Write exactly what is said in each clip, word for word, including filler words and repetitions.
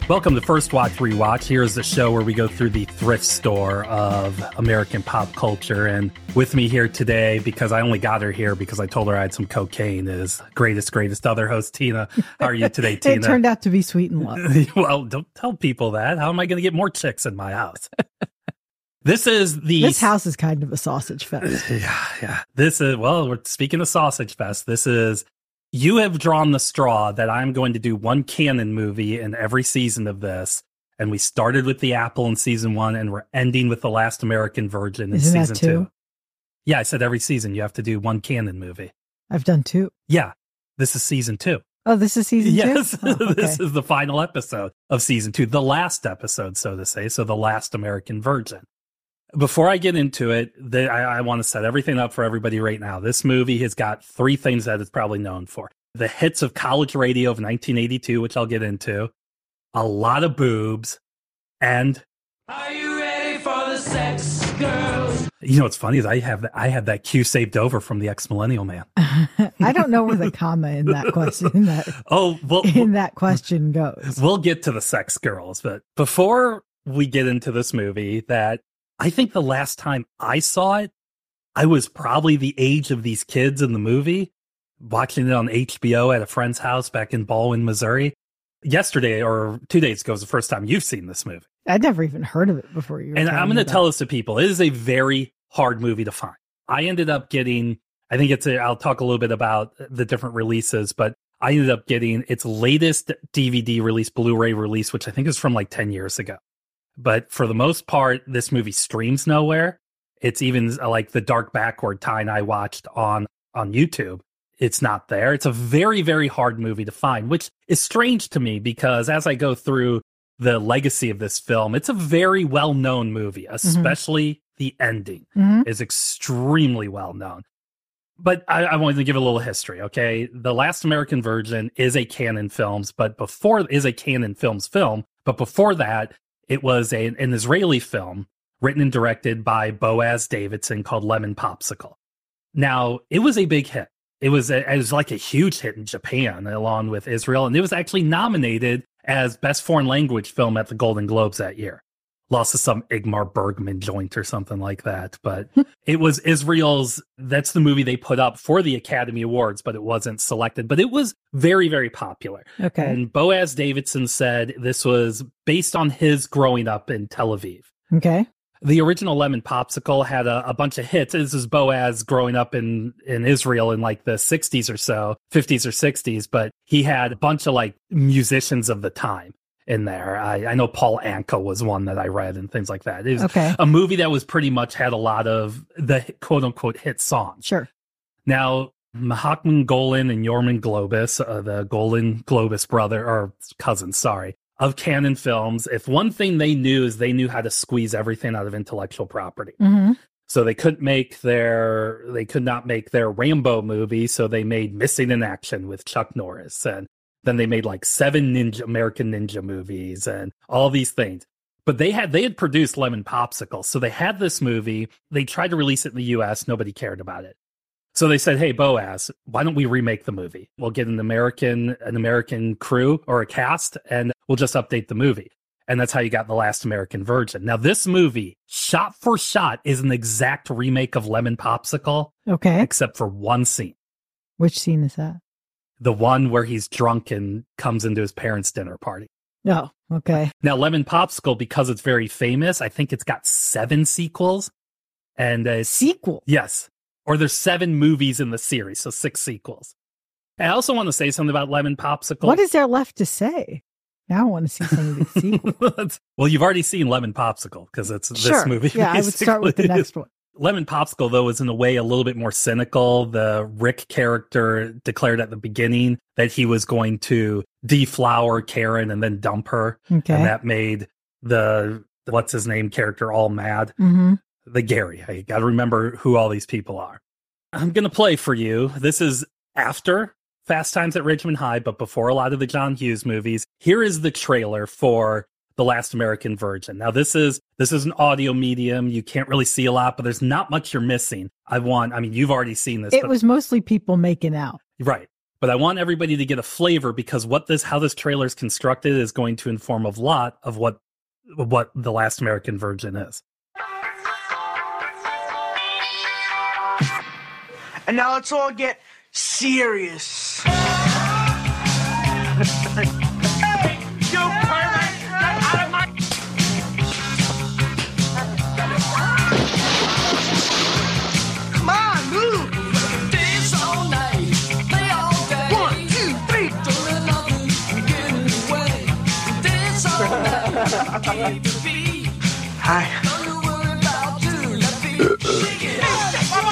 Welcome to First Watch Rewatch. Here's the show where we go through the thrift store of American pop culture. And with me here today, because I only got her here because I told her I had some cocaine, is greatest, greatest other host, Tina. How are you today, Tina? It turned out to be Sweet and Love. Well, don't tell people that. How am I going to get more chicks in my house? This is the... This house is kind of a sausage fest. Yeah, yeah. This is, well, we're speaking of sausage fest. This is... You have drawn the straw that I'm going to do one canon movie in every season of this. And we started with The Apple in season one, and we're ending with The Last American Virgin in Isn't season that two? two. Yeah, I said every season you have to do one canon movie. I've done two. Yeah, this is season two. Oh, this is season yes, two? Oh, okay. This is the final episode of season two, the last episode, so to say. So The Last American Virgin. Before I get into it, the, I, I want to set everything up for everybody right now. This movie has got three things that it's probably known for. The hits of college radio of nineteen eighty-two, which I'll get into, a lot of boobs, and... Are you ready for the sex, girls? You know what's funny is I have I have that cue saved over from the Ex-Millennial Man. I don't know where the comma in that question that, oh, well, in that question goes. We'll get to the sex girls, but before we get into this movie, that I think the last time I saw it, I was probably the age of these kids in the movie, watching it on H B O at a friend's house back in Baldwin, Missouri. Yesterday or two days ago was the first time you've seen this movie. I'd never even heard of it before you were And I'm going to about. tell this to people. It is a very hard movie to find. I ended up getting, I think it's a, I'll talk a little bit about the different releases, but I ended up getting its latest D V D release, Blu-ray release, which I think is from like ten years ago. But for the most part, this movie streams nowhere. It's even like the Dark Backward Time I watched on, on YouTube. It's not there. It's a very, very hard movie to find, which is strange to me because as I go through the legacy of this film, it's a very well-known movie, especially mm-hmm. the ending mm-hmm. is extremely well-known. But I, I wanted to give a little history, okay? The Last American Virgin is a Canon Films, but before is a Canon Films film, but before that, it was a, an Israeli film written and directed by Boaz Davidson called Lemon Popsicle. Now, it was a big hit. It was, a, it was like a huge hit in Japan along with Israel, and it was actually nominated as Best Foreign Language Film at the Golden Globes that year. Lost to some Ingmar Bergman joint or something like that, but it was Israel's, that's the movie they put up for the Academy Awards, but it wasn't selected, but it was very, very popular. Okay. And Boaz Davidson said this was based on his growing up in Tel Aviv. Okay. The original Lemon Popsicle had a, a bunch of hits. This is Boaz growing up in, in Israel in like the sixties or so, fifties or sixties, but he had a bunch of like musicians of the time in there. I, I know Paul Anka was one that I read and things like that. It was okay. a movie that was pretty much had a lot of the quote unquote hit songs. Sure. Now, Mahakman Golan and Yorman Globus, uh, the Golan Globus brother or cousin, sorry, of Canon Films, if one thing they knew is they knew how to squeeze everything out of intellectual property. Mm-hmm. So they couldn't make their, they could not make their Rambo movie, so they made Missing in Action with Chuck Norris, and then they made like seven ninja American Ninja movies and all these things. But they had they had produced Lemon Popsicle, so they had this movie. They tried to release it in the U S. Nobody cared about it. So they said, "Hey, Boaz, why don't we remake the movie? We'll get an American an American crew or a cast, and we'll just update the movie." And that's how you got The Last American Virgin. Now, this movie, shot for shot, is an exact remake of Lemon Popsicle. Okay. Except for one scene. Which scene is that? The one where he's drunk and comes into his parents' dinner party. Oh, okay. Now, Lemon Popsicle, because it's very famous, I think it's got seven sequels. And uh, Sequel? Yes. Or there's seven movies in the series, so six sequels. I also want to say something about Lemon Popsicle. What is there left to say? Now I want to see some of these sequels. Well, you've already seen Lemon Popsicle, because it's sure. this movie. Yeah, I would start with the next one. Lemon Popsicle, though, is in a way a little bit more cynical. The Rick character declared at the beginning that he was going to deflower Karen and then dump her. Okay. And that made the, what's his name character all mad. Mm-hmm. The Gary. I got to remember who all these people are. I'm going to play for you. This is after Fast Times at Ridgemont High, but before a lot of the John Hughes movies. Here is the trailer for The Last American Virgin. Now, this is this is an audio medium. You can't really see a lot, but there's not much you're missing. I want, I mean, you've already seen this. It but, was mostly people making out. right. But I want everybody to get a flavor because what this, how this trailer is constructed is going to inform a lot of what, what The Last American Virgin is. And now let's all get serious. Hey, you pervert! Get out of my... Come on, move! Dance all night, play all day. One, two, three. Don't let nothing get in the way. Dance all night, keep the beat. Hi. Don't you worry about two, let beat. Shake it up,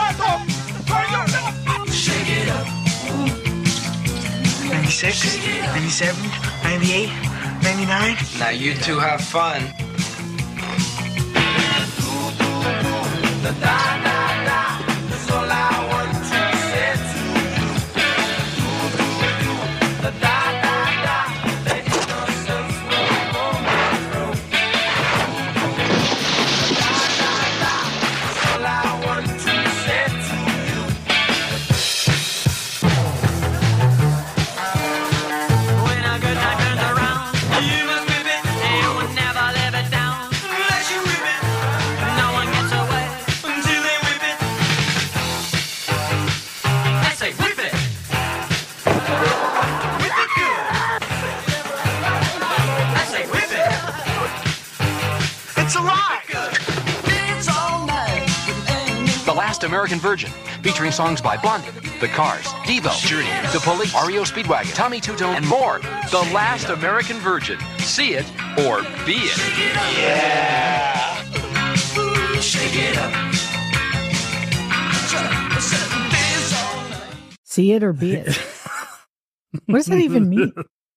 shake it up. ninety-six, ninety-seven, ninety-eight, ninety-nine. Now you two have fun. Da da da da, that's all I want to say to you. Da da da da, let yourself roll on my throat. Da da da, that's all I want to say to you. When a good time turns around, you must whip it, and you will never live it down. Let you whip it, no one gets away until they whip it. I say whip it, whip it good. I say whip it, It's alive! it's all night with any. The Last American Virgin, featuring songs by Blondie, The Cars, Devo, Journey, The Police, R E O Speedwagon, Tommy Two-Tone, and more. The Last American Virgin. See it or be it. Shake it up. Dance all night. See it or be it. What does that even mean?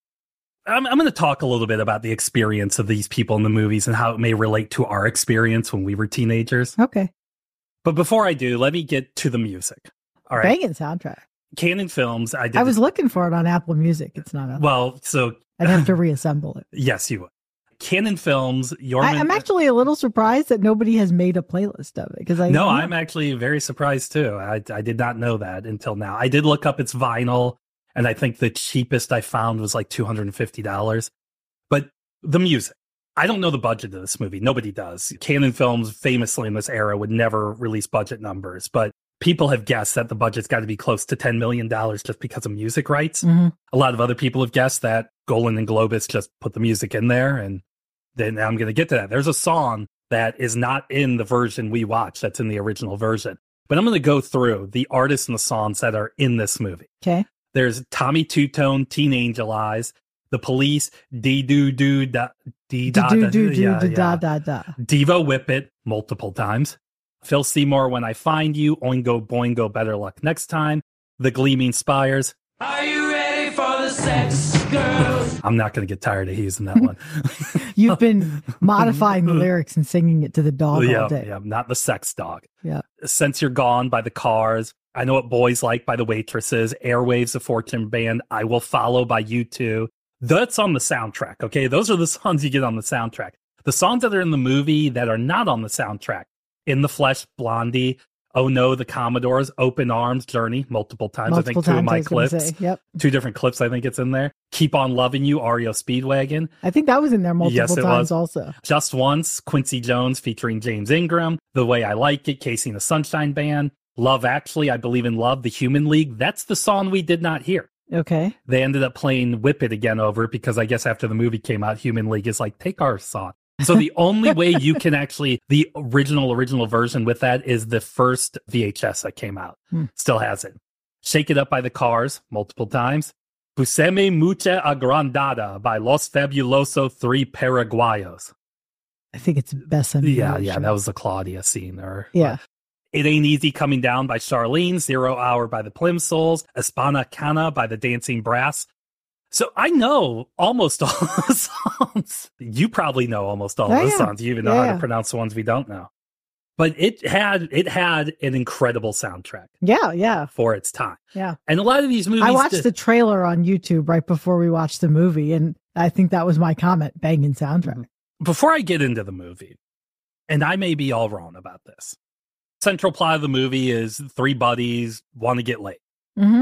I'm, I'm going to talk a little bit about the experience of these people in the movies and how it may relate to our experience when we were teenagers. Okay. But before I do, let me get to the music. All right. Banging soundtrack. Canon Films. I did. I was this- looking for it on Apple Music. It's not up. well, so I'd have to reassemble it. yes, you would. Canon Films. Your I, I'm actually a little surprised that nobody has made a playlist of it because I No, don't know. I'm actually very surprised too. I, I did not know that until now. I did look up its vinyl, and I think the cheapest I found was like two hundred fifty dollars. But the music, I don't know the budget of this movie. Nobody does. Canon Films, famously in this era, would never release budget numbers, but people have guessed that the budget's got to be close to ten million dollars just because of music rights. Mhm. A lot of other people have guessed that Golan and Globus just put the music in there, and then I'm going to get to that. There's a song that is not in the version we watched that's in the original version. But I'm going to go through the artists and the songs that are in this movie. Okay. There's Tommy Two-Tone, Teen Angel Eyes, The Police, Dee Doo Doo Da Dee Da Do Da do do yeah, do yeah. da da da. Devo Whip It multiple times. Phil Seymour, When I Find You, Oingo Boingo, Better Luck Next Time. The Gleaming Spires. Are you ready for the sex, girls? I'm not going to get tired of using that one. You've been modifying the lyrics and singing it to the dog yeah, all day. yeah, not the sex dog. Yeah. Since You're Gone by The Cars. I Know What Boys Like by The Waitresses. Airwaves, The Fortune Band. I Will Follow by U two. That's on the soundtrack, okay? Those are the songs you get on the soundtrack. The songs that are in the movie that are not on the soundtrack. In the Flesh, Blondie. Oh No, The Commodores. Open Arms, Journey, multiple times. Multiple I think two times, of I my was gonna clips. say. Yep. Two different clips, I think it's in there. Keep On Loving You, R E O Speedwagon. I think that was in there multiple Yes, it times was. also. Just Once, Quincy Jones featuring James Ingram. The Way I Like It, Casey and the Sunshine Band. Love Actually, I Believe in Love, The Human League. That's the song we did not hear. Okay. They ended up playing Whip It again over it because I guess after the movie came out, Human League is like, take our song. So the only way you can actually, the original, original version with that is the first V H S that came out. Hmm. Still has it. Shake It Up by The Cars, multiple times. Puseme Mucha Agrandada by Los Fabuloso Three Paraguayos. I think it's best on the Yeah, version. yeah, that was the Claudia scene there. Yeah. It Ain't Easy Coming Down by Charlene, Zero Hour by the Plimsouls, Espana Cana by the Dancing Brass. So I know almost all the songs. You probably know almost all Yeah, the yeah. songs. You even know Yeah, how yeah. to pronounce the ones we don't know. But it had it had an incredible soundtrack Yeah, yeah, for its time. yeah. And a lot of these movies I watched did- the trailer on YouTube right before we watched the movie, and I think that was my comment, banging soundtrack. Before I get into the movie, and I may be all wrong about this. Central plot of the movie is three buddies want to get laid. Mm-hmm.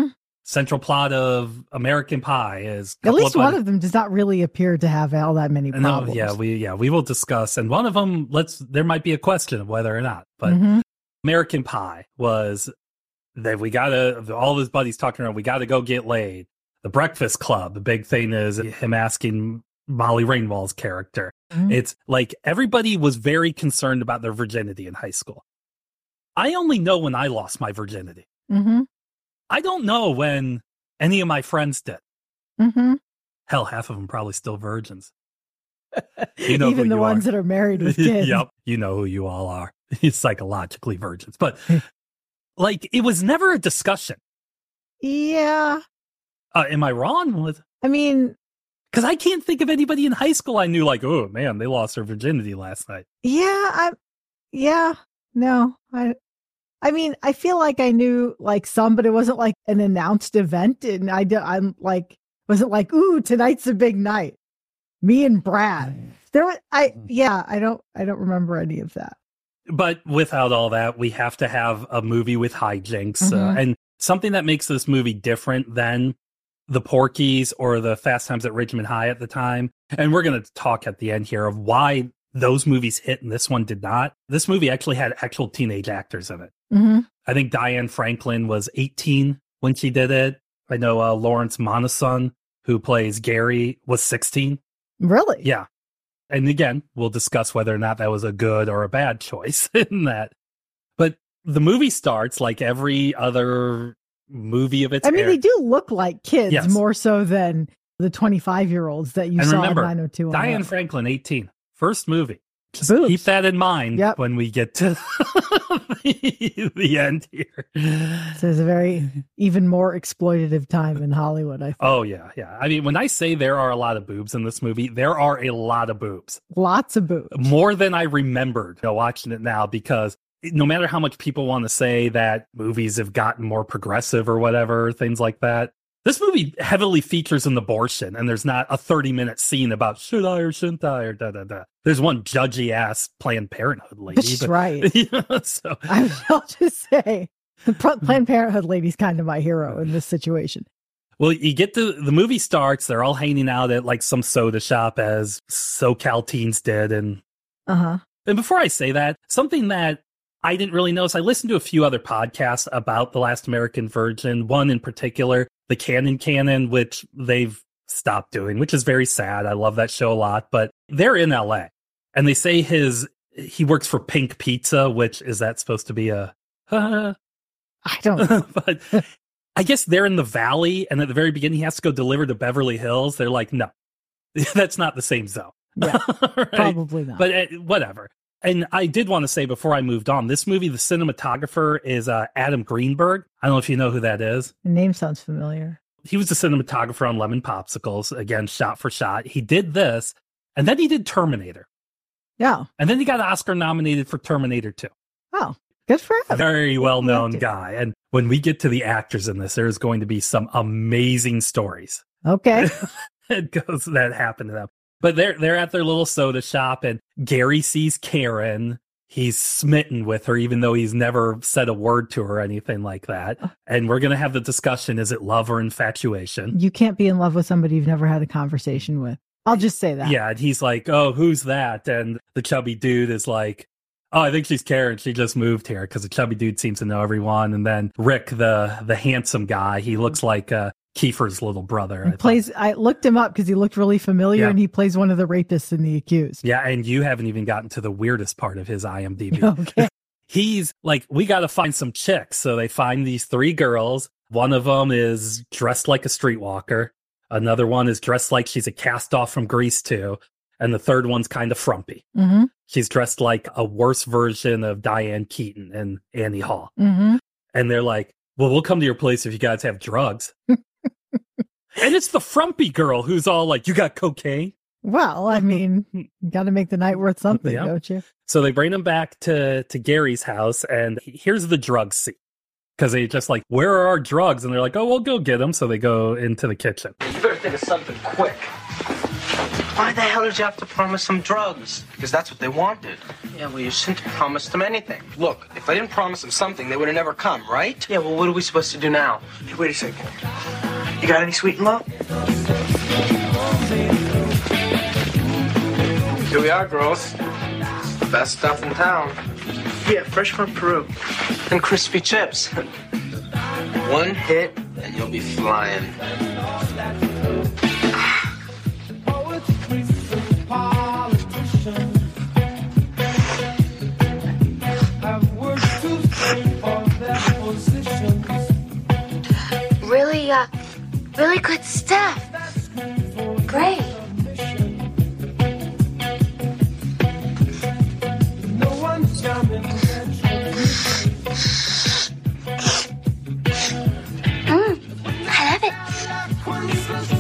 central plot of American Pie is At least of one of them does not really appear to have all that many no, problems. yeah, we yeah we will discuss, and one of them let's there might be a question of whether or not, but Mhm. American Pie was that we gotta all his buddies talking around. We got to go get laid. The Breakfast Club. The big thing is him asking Molly Ringwald's character. Mhm. It's like everybody was very concerned about their virginity in high school. I only know when I lost my virginity. Mhm. I don't know when any of my friends did. Mhm. Hell, half of them probably still virgins. You know Even who the you ones are. that are married with kids. Yep, you know who you all are. Psychologically virgins. But like, it was never a discussion. Yeah. Uh, am I wrong? With I mean, Because I can't think of anybody in high school I knew like, oh man, they lost their virginity last night. yeah, I, yeah, no, I, I mean, I feel like I knew like some, but it wasn't like an announced event, and I, d- I'm like, wasn't like, ooh, tonight's a big night. Me and Brad. There, was, I, yeah, I don't, I don't remember any of that. But without all that, we have to have a movie with hijinks uh, Mhm. and something that makes this movie different than the Porky's or the Fast Times at Ridgemont High at the time. And we're going to talk at the end here of why those movies hit and this one did not. This movie actually had actual teenage actors in it. Mm-hmm. I think Diane Franklin was eighteen when she did it. I know uh, Lawrence Monason, who plays Gary, was sixteen. Really? Yeah. And again, we'll discuss whether or not that was a good or a bad choice in that. But the movie starts like every other movie of its I mean, era. they do look like kids Yes. more so than the twenty-five year olds that you And saw remember, in nine oh two. Diane Franklin, eighteen. First movie. Just Boobs. keep that in mind Yep. when we get to the, the end here. So it's a very even more exploitative time in Hollywood. I think. Oh, yeah, yeah. I mean, when I say there are a lot of boobs in this movie, there are a lot of boobs. Lots of boobs. More than I remembered you know, watching it now, because no matter how much people want to say that movies have gotten more progressive or whatever, things like that, this movie heavily features an abortion, and there's not a thirty minute scene about should I or shouldn't I or da da da. There's one judgy ass Planned Parenthood lady. That's but- right. Yeah, so I will just say, the Pl- Planned Parenthood lady's kind of my hero in this situation. well, you get to the movie starts. They're all hanging out at like some soda shop, as SoCal teens did, and Uh huh. And before I say that, something that I didn't really notice, I listened to a few other podcasts about The Last American Virgin, one in particular, The Canon Canon, which they've stopped doing, which is very sad. I love that show a lot, but they're in L A. And they say his he works for Pink Pizza, which is that supposed to be a I don't. but I guess they're in the valley, and at the very beginning he has to go deliver to Beverly Hills. They're like, no, that's not the same zone. Yeah, Right? probably not. But uh, whatever. And I did want to say before I moved on, this movie, the cinematographer is uh, Adam Greenberg. I don't know if you know who that is. The name sounds familiar. He was the cinematographer on Lemon Popsicles, again, shot for shot. He did this, and then he did Terminator. Yeah. And then he got Oscar nominated for Terminator two. Oh, good for him. Very well-known Actor. guy. And when we get to the actors in this, there's going to be some amazing stories Okay. that goes that happen to them. But they're they're at their little soda shop, and Gary sees Karen. He's smitten with her, even though he's never said a word to her or anything like that. And we're going to have the discussion, is it love or infatuation? You can't be in love with somebody you've never had a conversation with. I'll just say that. Yeah, and he's like, oh, who's that? And the chubby dude is like, oh, I think she's Karen. She just moved here, because the chubby dude seems to know everyone. And then Rick, the the handsome guy, he looks like uh, Kiefer's little brother. He I plays. thought. I looked him up because he looked really familiar, Yeah. and he plays one of the rapists in The Accused. Yeah, and you haven't even gotten to the weirdest part of his I M D B. Okay. He's like, we got to find some chicks. So they find these three girls. One of them is dressed like a streetwalker. Another one is dressed like she's a cast off from Grease two. And the third one's kind of frumpy. Mm-hmm. She's dressed like a worse version of Diane Keaton and Annie Hall. Mm-hmm. And they're like, well, we'll come to your place if you guys have drugs. And it's the frumpy girl who's all like, you got cocaine? Well, I mean, you got to make the night worth something, Yeah. don't you? So they bring him back to, to Gary's house, and here's the drug scene. Because they just like, where are our drugs? And they're like, oh, we'll go get them. So they go into the kitchen. You better think of something quick. Why the hell did you have to promise them drugs? Because that's what they wanted. Yeah, well, you shouldn't have promised them anything. Look, if I didn't promise them something, they would have never come, right? Yeah, well, what are we supposed to do now? Hey, wait a second. You got any sweet and low? Here we are, girls. The best stuff in town. Yeah, fresh from Peru. And crispy chips. One hit, and you'll be flying. Really, uh, really good stuff. Great. Mm, I love it.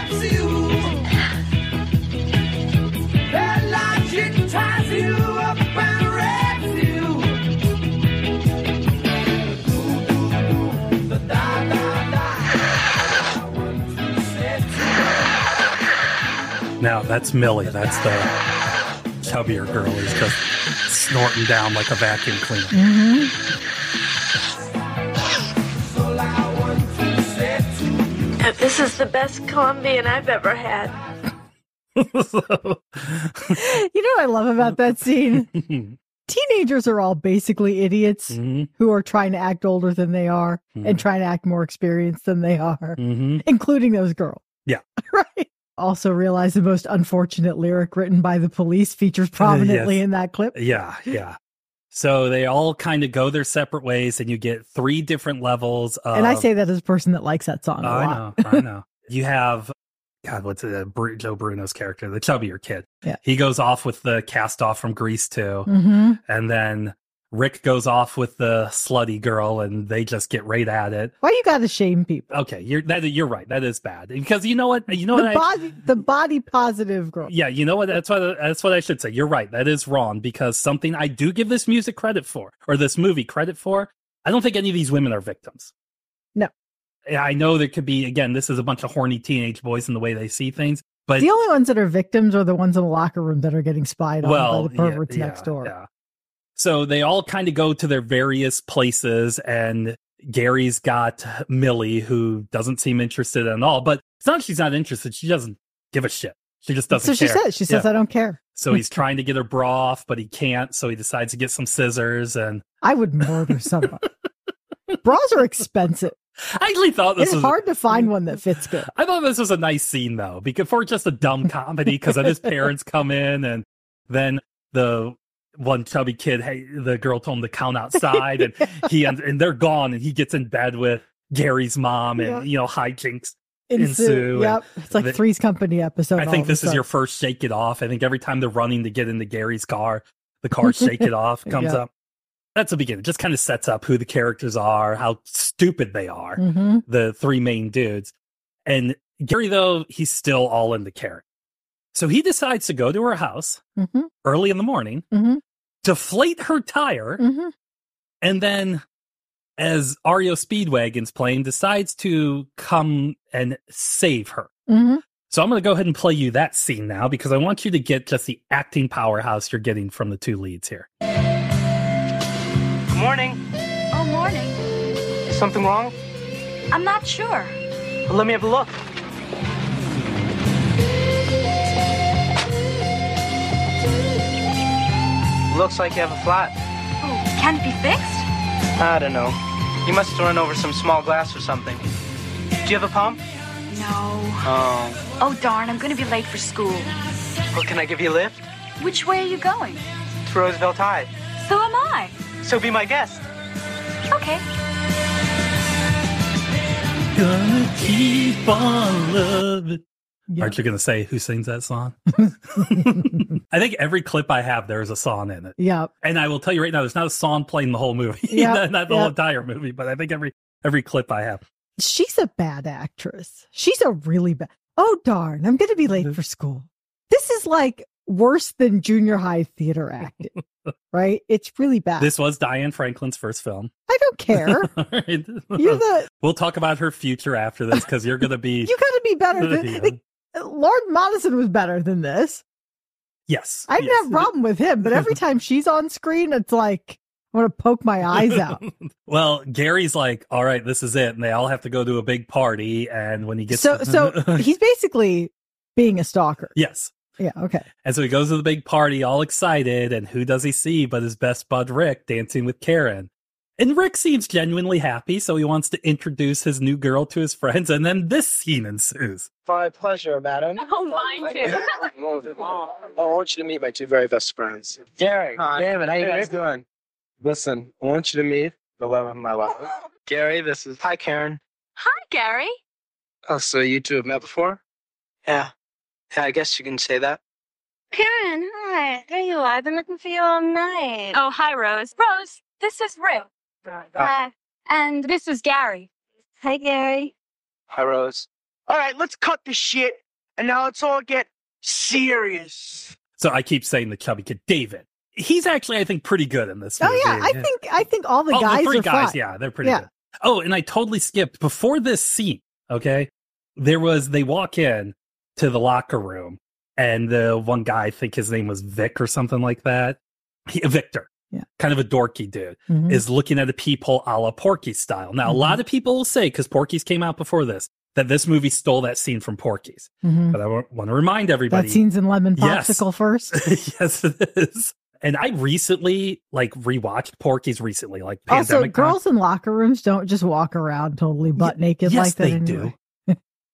Now that's Millie. That's the chubbier girl who's just snorting down like a vacuum cleaner. Mm-hmm. This is the best Colombian I've ever had. So, You know what I love about that scene? Teenagers are all basically idiots mhm, who are trying to act older than they are Mhm. and trying to act more experienced than they are, mhm. including those girls. Yeah. Right. Also realize the most unfortunate lyric written by the police features prominently Yes. in that clip. Yeah, yeah. So they all kind of go their separate ways, and you get three different levels of. And I say that as a person that likes that song a I lot. know, I know. You have, God, what's it, uh, Bru- Joe Bruno's character, the chubbier kid. Yeah. He goes off with the cast off from Grease too, Mm-hmm. and then Rick goes off with the slutty girl, and they just get right at it. Why you got to shame people? Okay, you're that. You're right. That is bad because you know what? You know The what? I, body, the body positive girl. yeah, you know what? That's what that's what I should say. You're right. That is wrong because something I do give this music credit for, or this movie credit for. I don't think any of these women are victims. No. I know there could be, again, this is a bunch of horny teenage boys in the way they see things, but The only ones that are victims are the ones in the locker room that are getting spied on well, by the perverts yeah, next yeah, door. yeah. So they all kind of go to their various places, and Gary's got Millie, who doesn't seem interested at all. But it's not that she's not interested; she doesn't give a shit. She just doesn't. So she care. says, she says, Yeah. I don't care. So he's trying to get her bra off, but he can't. So he decides to get some scissors, and I would murder somebody. Bras are expensive. I actually thought this It's was hard to find one that fits good. I thought this was a nice scene though, because for just a dumb comedy, because then his parents come in, and then the one chubby kid, hey, the girl told him to count outside, and he and, and they're gone, and he gets in bed with Gary's mom, and Yeah. you know hijinks. Ensue. Ensue, Yep. It's like the- Three's Company episode. I all think of a this is your sudden. first Shake It Off. I think every time they're running to get into Gary's car, the car Shake It Off comes Yeah. up. That's the beginning. It just kind of sets up who the characters are, how stupid they are. Mhm. The three main dudes. And Gary, though, he's still all into Karen. So he decides to go to her house Mhm. early in the morning, Mhm. deflate her tire, Mhm. and then, as R E O Speedwagon's playing, decides to come and save her. Mhm. So I'm going to go ahead and play you that scene now because I want you to get just the acting powerhouse you're getting from the two leads here. Good morning. Oh, morning. Is something wrong? I'm not sure. Well, let me have a look. Looks like you have a flat. Oh, can it be fixed? I don't know. You must have run over some small glass or something. Do you have a pump? No. Oh. Oh, darn, I'm going to be late for school. Well, can I give you a lift? Which way are you going? To Roosevelt High. So am I. So be my guest. Okay. Gonna keep on loving. Yeah. Aren't you going to say who sings that song? I think every clip I have, there's a song in it. Yep. And I will tell you right now, there's not a song playing the whole movie, Yep, not, not the yep. whole entire movie, but I think every every clip I have. She's a bad actress. She's a really bad. Oh, darn. I'm going to be late for school. This is like worse than junior high theater acting, right? It's really bad. This was Diane Franklin's first film. I don't care. All right. You're the, We'll talk about her future after this because you're going to be. you got to be better. The, Yeah. the, Lord Madison was better than this. Yes. I didn't yes. have a problem with him, but every time she's on screen, it's like, I want to poke my eyes out. Well, Gary's like, all right, this is it. And they all have to go to a big party. And when he gets So, to- so he's basically being a stalker. yes. Yeah, okay. And so he goes to the big party all excited. And who does he see but his best bud, Rick, dancing with Karen? And Rick seems genuinely happy. So he wants to introduce his new girl to his friends. And then this scene ensues. My pleasure, madam. Oh, mine too. Oh, I want you to meet my two very best friends. Gary. Hi. David, how you Hey, guys doing? Listen, I want you to meet the love of my life. Gary, this is. Hi, Karen. Hi, Gary. Oh, so you two have met before? Yeah. Yeah, I guess you can say that. Karen, hi. There you are. I've been looking for you all night. Oh, hi, Rose. Rose, this is Rick. Hi. And this is Gary. Hi, Gary. Hi, Rose. All right, let's cut the shit, and now let's all get serious. So I keep saying the chubby kid, David. He's actually, I think, pretty good in this Oh movie. yeah, I think I think all the oh, guys the three are guys, fine. yeah, they're pretty Yeah. good. Oh, and I totally skipped before this scene. Okay, there was they walk in to the locker room, and the one guy, I think his name was Vic or something like that. He, Victor, Yeah. kind of a dorky dude, Mhm. is looking at a peephole a la Porky's style. Now, Mhm. a lot of people will say, because Porky's came out before this, that this movie stole that scene from Porky's. Mhm. But I want to remind everybody That scene's in Lemon Yes. Popsicle first. yes, it is. And I recently, like, rewatched Porky's recently, like Also, pandemic time. girls in locker rooms don't just walk around totally butt naked yes, like that they anyway. do.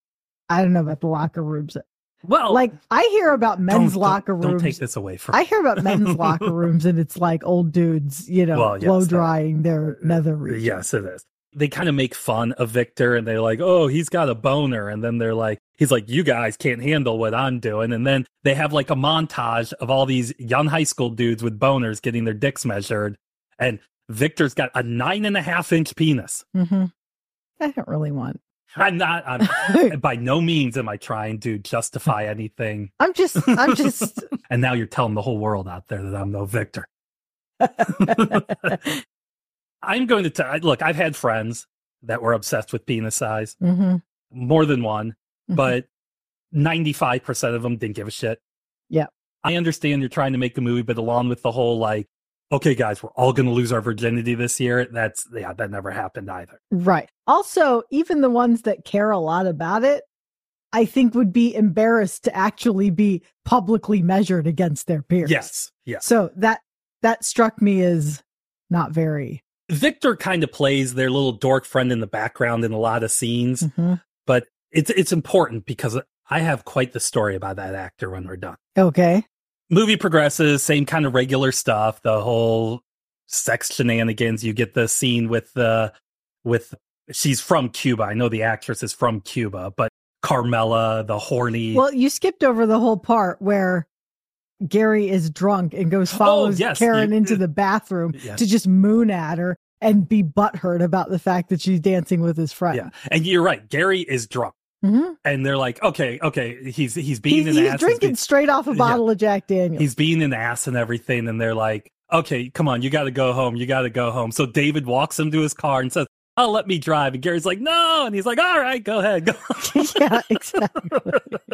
I don't know about the locker rooms. Well, Like I hear about don't- men's don't- locker Don't rooms. take this away from. I hear about men's locker rooms and it's like old dudes, you know, Well, yes, blow that- drying their nether region. Yes, it is. They kind of make fun of Victor, and they're like, "Oh, he's got a boner," and then they're like, "He's like, you guys can't handle what I'm doing," and then they have like a montage of all these young high school dudes with boners getting their dicks measured, and Victor's got a nine and a half inch penis. Mm-hmm. I don't really want. I'm not. I'm by no means am I trying to justify anything. I'm just. I'm just. And now you're telling the whole world out there that I'm no Victor. I'm going to tell. Look, I've had friends that were obsessed with penis size, hmm more than one, but ninety-five percent of them didn't give a shit. Yeah. I understand you're trying to make a movie, but along with the whole like, okay, guys, we're all going to lose our virginity this year. That's yeah, that never happened either. Right. Also, even the ones that care a lot about it, I think would be embarrassed to actually be publicly measured against their peers. Yes, yes. So that that struck me as not very. Victor kind of plays their little dork friend in the background in a lot of scenes, Mhm. but it's it's important because I have quite the story about that actor when we're done. Okay. Movie progresses, same kind of regular stuff, the whole sex shenanigans. You get the scene with the with she's from Cuba. I know the actress is from Cuba, but Carmela, the horny. Well, you skipped over the whole part where Gary is drunk and goes follows yes, Karen you- into the bathroom Yes. to just moon at her and be butthurt about the fact that she's dancing with his friend. yeah, and you're right. Gary is drunk, Mhm. and they're like, okay, okay, he's he's being He's, an he's ass. drinking being- straight off a Yeah. bottle of Jack Daniels. he's being an ass and everything, and they're like, okay, come on, you got to go home. You got to go home. So David walks him to his car and says, "Oh, let me drive." And Gary's like, "No," and he's like, "All right, go ahead, go." Yeah, exactly.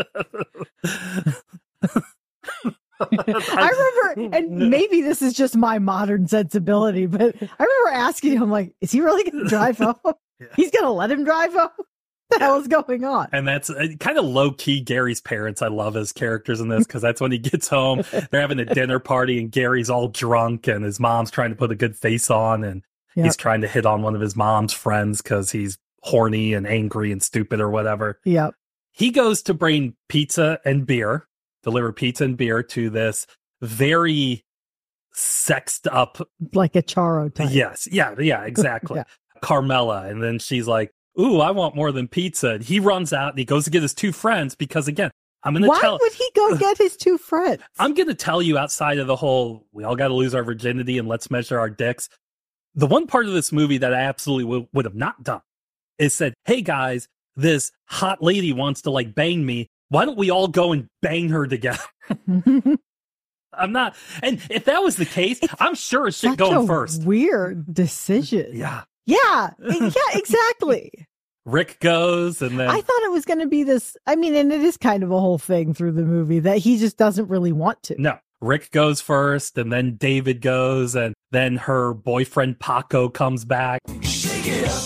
I remember, and maybe this is just my modern sensibility, but I remember asking him, like, is he really going to drive home? He's going to let him drive home? What the hell is going on? And that's uh, kind of low key Gary's parents. I love as characters in this because that's when he gets home. They're having a dinner party and Gary's all drunk and his mom's trying to put a good face on and Yep. he's trying to hit on one of his mom's friends because he's horny and angry and stupid or whatever. Yep. He goes to bring pizza and beer, deliver pizza and beer to this very sexed up. Like a Charo type. Yes. Yeah. Yeah, exactly. Yeah. Carmela. And then she's like, "Ooh, I want more than pizza." And he runs out and he goes to get his two friends because, again, I'm going to Why tell. would he go get his two friends? I'm going to tell you outside of the whole, we all got to lose our virginity and let's measure our dicks. The one part of this movie that I absolutely w- would have not done is said, "Hey guys, this hot lady wants to like bang me. Why don't we all go and bang her together?" I'm not. And if that was the case, I'm sure it's shit Such going a first. weird decision. Yeah. Yeah. Yeah, exactly. Rick goes, and then I thought it was going to be this. I mean, and it is kind of a whole thing through the movie that he just doesn't really want to. no, Rick goes first, and then David goes, and then her boyfriend Paco comes back. Shake it up.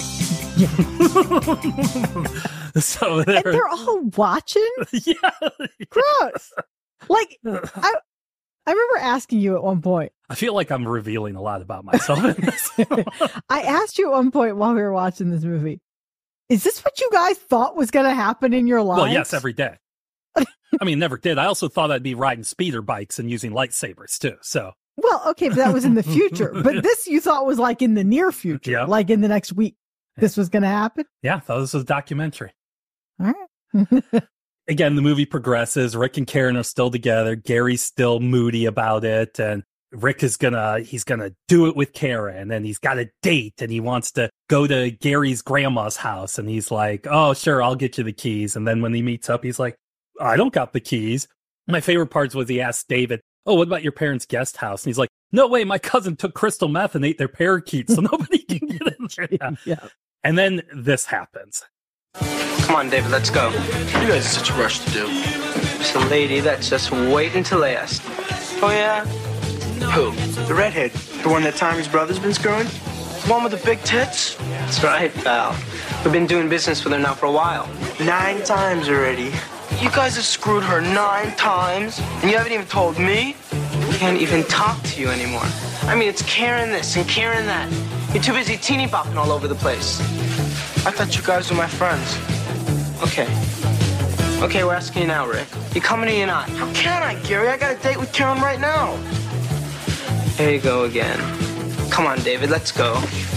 So And they're, they're all watching. yeah, Gross. Like I, I remember asking you at one point. I feel like I'm revealing a lot about myself in this. I asked you at one point while we were watching this movie, is this what you guys thought was going to happen in your lives? Well, yes, every day. I mean, never did. I also thought I'd be riding speeder bikes and using lightsabers too. So, Well, okay, but that was in the future. But this you thought was like in the near future, Yeah. like in the next week. This was going to happen. yeah, I thought this was a documentary. All right. Again, the movie progresses. Rick and Karen are still together. Gary's still moody about it, and Rick is gonna he's gonna do it with Karen, and he's got a date, and he wants to go to Gary's grandma's house, and he's like, "Oh, sure, I'll get you the keys." And then when he meets up, he's like, "I don't got the keys." My favorite parts was he asked David, "Oh, what about your parents' guest house?" And he's like, "No way, my cousin took crystal meth and ate their parakeets, so nobody can get in there." Yeah. Yeah. And then this happens. Come on, David, let's go. You guys are such a rush to do. It's a lady that's just waiting to last. Oh, yeah? Who? The redhead. The one that Tommy's brother's been screwing? The one with the big tits? That's right, pal. We've been doing business with her now for a while. Nine times already. You guys have screwed her nine times, and you haven't even told me? I can't even talk to you anymore. I mean, it's Karen this and Karen that. You're too busy teeny bopping all over the place. I thought you guys were my friends. Okay. Okay, we're asking you now, Rick. You coming or you not? How can I, Gary? I got a date with Karen right now. Here you go again. Come on, David, let's go.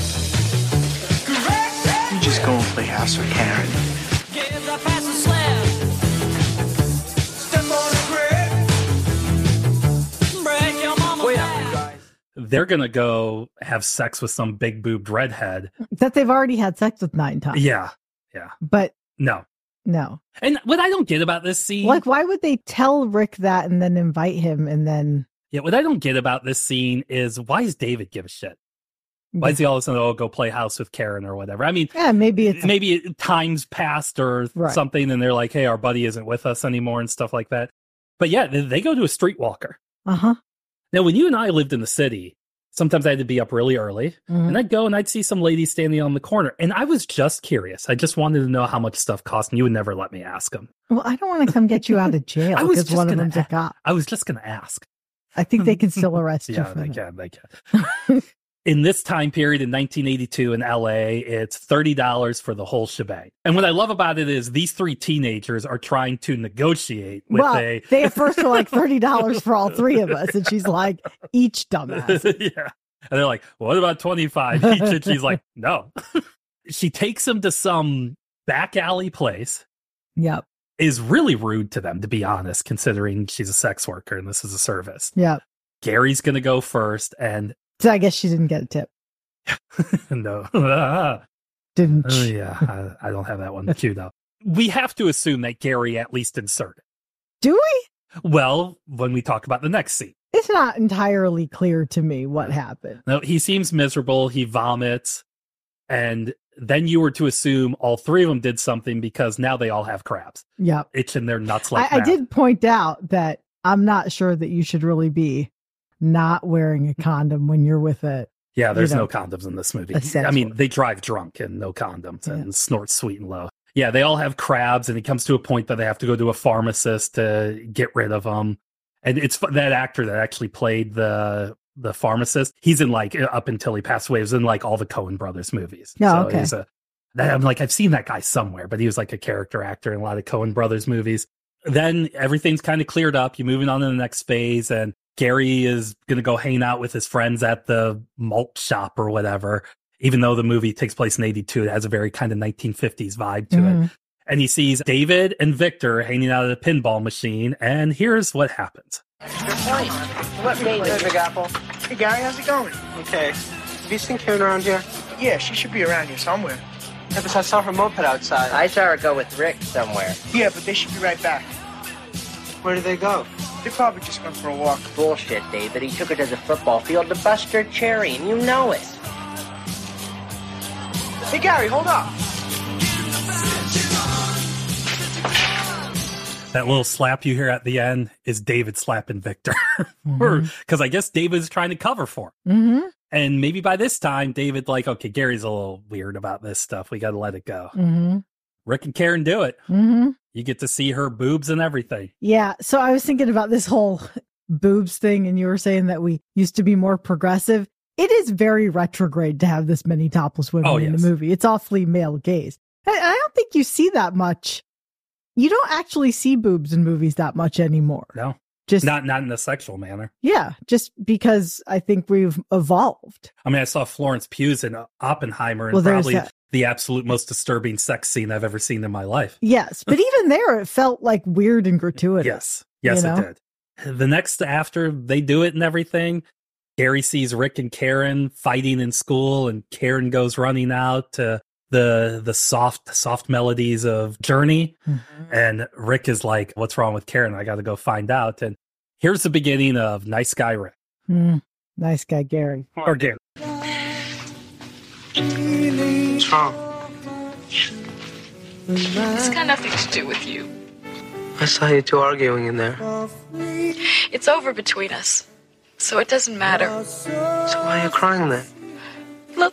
You just go and play house with Karen. Give the pass a slap. Step on the grid. Break your mama's Wait up, back. you guys. They're gonna go have sex with some big boobed redhead. That they've already had sex with nine times. Yeah, yeah. But No. no. And what I don't get about this scene, Like, why would they tell Rick that and then invite him and then. yeah, what I don't get about this scene is why does David give a shit? Why is he all of a sudden, oh, go play house with Karen or whatever? I mean, Yeah, maybe it's. maybe it, times passed or Right. something, and they're like, hey, our buddy isn't with us anymore and stuff like that. But yeah, they, they go to a streetwalker. Uh huh. Now, when you and I lived in the city, sometimes I had to be up really early, Mhm. and I'd go and I'd see some ladies standing on the corner, and I was just curious. I just wanted to know how much stuff cost, and you would never let me ask them. Well, I don't want to come get you out of jail I was because just one of gonna them's a a- cop. I was just going to ask. I think they can still arrest you Yeah, for they that. can. They can. In this time period in nineteen eighty-two in L A, it's thirty dollars for the whole shebang. And what I love about it is these three teenagers are trying to negotiate with Well, a. they at first were like thirty dollars for all three of us. And she's like, each dumbass. Yeah. And they're like, what about twenty-five each? And she's like, no. She takes them to some back alley place. Yep. Is really rude to them, to be honest, considering she's a sex worker and this is a service. Yep. Gary's going to go first, and So I guess she didn't get a tip. no. Ah. Didn't Oh, she? yeah, I, I don't have that one queued up. We have to assume that Gary at least inserted. Do we? Well, when we talk about the next scene. It's not entirely clear to me what happened. No, he seems miserable. He vomits. And then you were to assume all three of them did something because now they all have crabs Yep. itching their nuts like I, I mad. did point out that I'm not sure that you should really be not wearing a condom when you're with a. Yeah, there's you know, no condoms in this movie. a sex I mean, worker. they drive drunk and no condoms and Yeah. snort sweet and low. Yeah, they all have crabs, and it comes to a point that they have to go to a pharmacist to get rid of them. And it's fu- that actor that actually played the the pharmacist. He's in like up until he passed away. He was in like all the Coen Brothers movies. Oh, so okay. He's a, that, I'm like I've seen that guy somewhere, but he was like a character actor in a lot of Coen Brothers movies. Then everything's kind of cleared up. You're moving on to the next phase, and Gary is going to go hang out with his friends at the malt shop or whatever. Even though the movie takes place in eighty-two, it has a very kind of nineteen fifties vibe to it. Mhm. And he sees David and Victor hanging out at a pinball machine. And here's what happens. Let me play Big Apple. Hey, Gary, how's it going? Okay. Have you seen Karen around here? Yeah, she should be around here somewhere. Yeah, because I saw her moped outside. I saw her go with Rick somewhere. Yeah, but they should be right back. Where do they go? They probably just went for a walk. Bullshit, David. He took her to the football field to bust her cherry, and you know it. Hey, Gary, hold up. That little slap you hear at the end is David slapping Victor. Because I guess David's trying to cover for him. Mm-hmm. And maybe by this time, David like, okay, Gary's a little weird about this stuff. We got to let it go. Mm-hmm. Rick and Karen do it. Mm-hmm. You get to see her boobs and everything. Yeah. So I was thinking about this whole boobs thing, and you were saying that we used to be more progressive. It is very retrograde to have this many topless women Oh, in yes. the movie. It's awfully male gaze. And I don't think you see that much. You don't actually see boobs in movies that much anymore. No, Just not not in a sexual manner. yeah, just because I think we've evolved. I mean, I saw Florence Pugh's in Oppenheimer, and Well, there's probably that. the absolute most disturbing sex scene I've ever seen in my life. Yes, but even there, it felt like weird and gratuitous. Yes, yes, you it know? did. The next after they do it and everything, Gary sees Rick and Karen fighting in school, and Karen goes running out to the the soft soft melodies of Journey, Mm-hmm. and Rick is like, "What's wrong with Karen? I got to go find out." And here's the beginning of Nice Guy Rick Mm, nice guy, Gary. or Gary. What's wrong? It's got nothing to do with you. I saw you two arguing in there. It's over between us, so it doesn't matter. So why are you crying then? Look,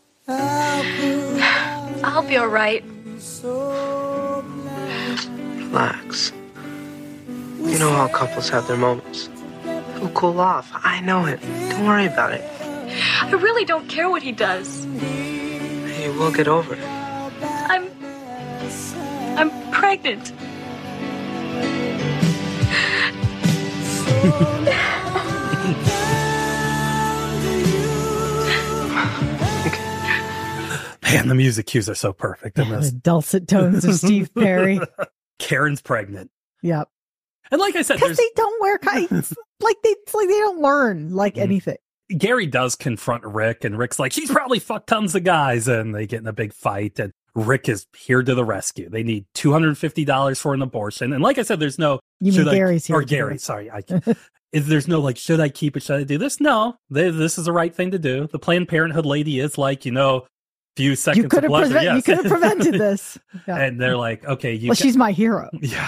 I'll be all right. Relax. You know how couples have their moments. He'll cool off. I know it. Don't worry about it. I really don't care what he does. You will get over it. I'm... I'm pregnant. Man, the music cues are so perfect in The this. dulcet tones of Steve Perry. Karen's pregnant, Yep. and like I said, Because there's they don't wear kites. like they, it's like they don't learn like Mhm. anything. Gary does confront Rick, and Rick's like, she's probably fucked tons of guys, and they get in a big fight, and Rick is here to the rescue. They need two hundred fifty dollars for an abortion. And like I said, there's no... You should mean I- Gary's here Or to the Gary, rescue. sorry. I, is There's no like, should I keep it? Should I do this? No, they, this is the right thing to do. The Planned Parenthood lady is like, you know, few seconds You could of have pleasure. prevent, yes. you could have prevented this. Yeah. And they're like, okay, you well, ca- she's my hero. Yeah.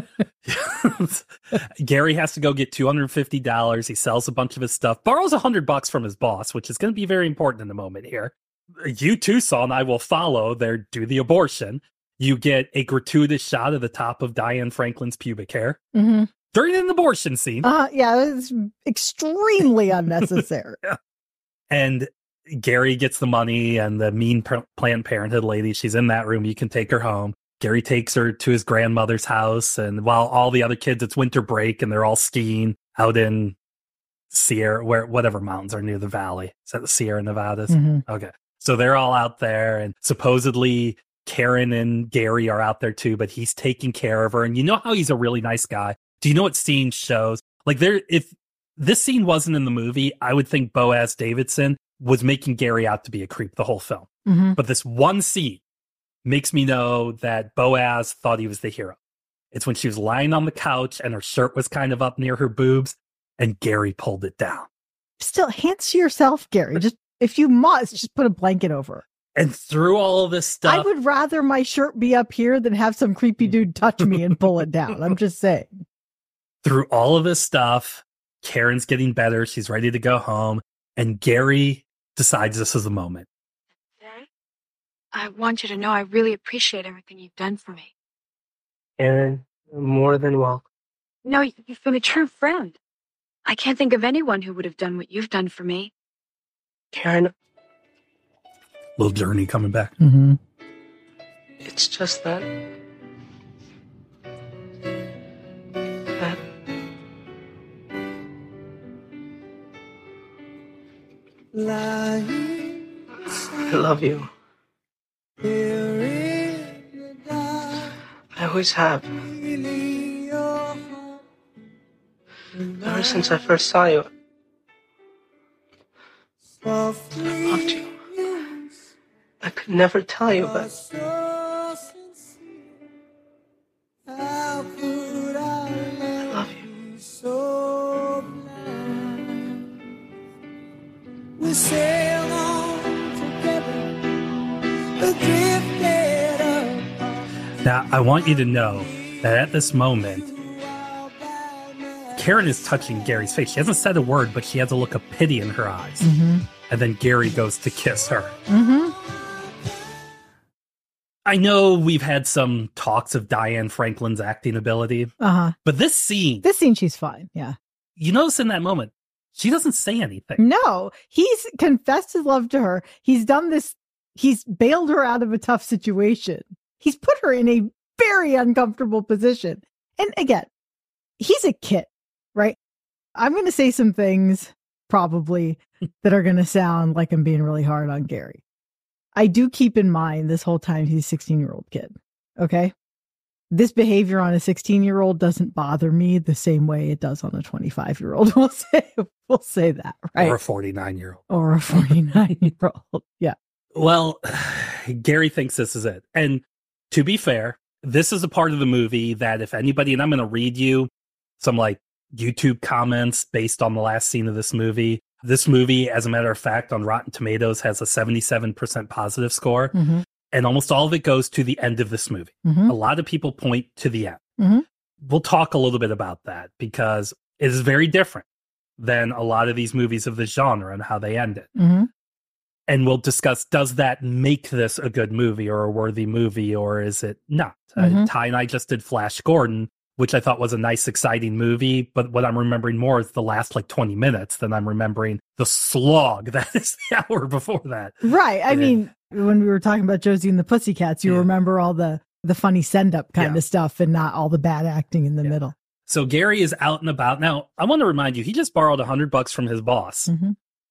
Gary has to go get two hundred fifty dollars. He sells a bunch of his stuff, borrows one hundred bucks from his boss, which is going to be very important in the moment here. You too, son, I will follow their do the abortion. You get a gratuitous shot of the top of Diane Franklin's pubic hair Mm-hmm. during an abortion scene. Uh, yeah, it's extremely unnecessary. And Gary gets the money, and the mean P- Planned Parenthood lady, she's in that room. You can take her home. Gary takes her to his grandmother's house, and while all the other kids, it's winter break, and they're all skiing out in Sierra, where whatever mountains are near the valley. Is that the Sierra Nevadas? Mhm. Okay. So they're all out there, and supposedly Karen and Gary are out there too, but he's taking care of her. And you know how he's a really nice guy? Do you know what scene shows? Like, there, if this scene wasn't in the movie, I would think Boaz Davidson was making Gary out to be a creep the whole film. Mm-hmm. But this one scene makes me know that Boaz thought he was the hero. It's when she was lying on the couch and her shirt was kind of up near her boobs, and Gary pulled it down. Still, hands to yourself, Gary. Just if you must, just put a blanket over. And through all of this stuff, I would rather my shirt be up here than have some creepy dude touch me and pull it down. I'm just saying. through all of this stuff, Karen's getting better. She's ready to go home. And Gary decides this is the moment. Daddy, I want you to know I really appreciate everything you've done for me. Aaron, you're more than welcome. No, you- you've been a true friend. I can't think of anyone who would have done what you've done for me. Karen, Little Journey coming back. Mm-hmm. it's just that. That. I love you. I always have. Ever since I first saw you, I loved you. I could never tell you, but I love you. We sailed on together, drifted apart. Now, I want you to know that at this moment, Karen is touching Gary's face. She hasn't said a word, but she has a look of pity in her eyes. Mm-hmm. And then Gary goes to kiss her. Mm-hmm. I know we've had some talks of Diane Franklin's acting ability, Uh-huh. but this scene, This scene, she's fine. Yeah. you notice in that moment, she doesn't say anything. No, he's confessed his love to her. He's done this. He's bailed her out of a tough situation. He's put her in a very uncomfortable position. And again, he's a kid, right? I'm going to say some things probably that are going to sound like I'm being really hard on Gary. I do keep in mind this whole time he's a sixteen-year-old kid, okay? This behavior on a sixteen-year-old doesn't bother me the same way it does on a twenty-five-year-old. We'll say, we'll say that, right? Or a forty-nine-year-old. Or a forty-nine-year-old, yeah. Well, Gary thinks this is it. And to be fair, this is a part of the movie that if anybody, and I'm going to read you some like YouTube comments based on the last scene of this movie. This movie, as a matter of fact, on Rotten Tomatoes has a seventy-seven percent positive score. Mm-hmm. And almost all of it goes to the end of this movie. Mm-hmm. A lot of people point to the end. Mm-hmm. We'll talk a little bit about that because it is very different than a lot of these movies of this genre and how they end it. Mm-hmm. And we'll discuss, does that make this a good movie or a worthy movie, or is it not? Mm-hmm. Uh, Ty and I just did Flash Gordon, which I thought was a nice, exciting movie. But what I'm remembering more is the last like twenty minutes than I'm remembering the slog that is the hour before that. Right. I Yeah. mean, when we were talking about Josie and the Pussycats, you Yeah. remember all the, the funny send-up kind Yeah. of stuff and not all the bad acting in the Yeah. middle. So Gary is out and about. Now, I want to remind you, he just borrowed a hundred bucks from his boss Mm-hmm.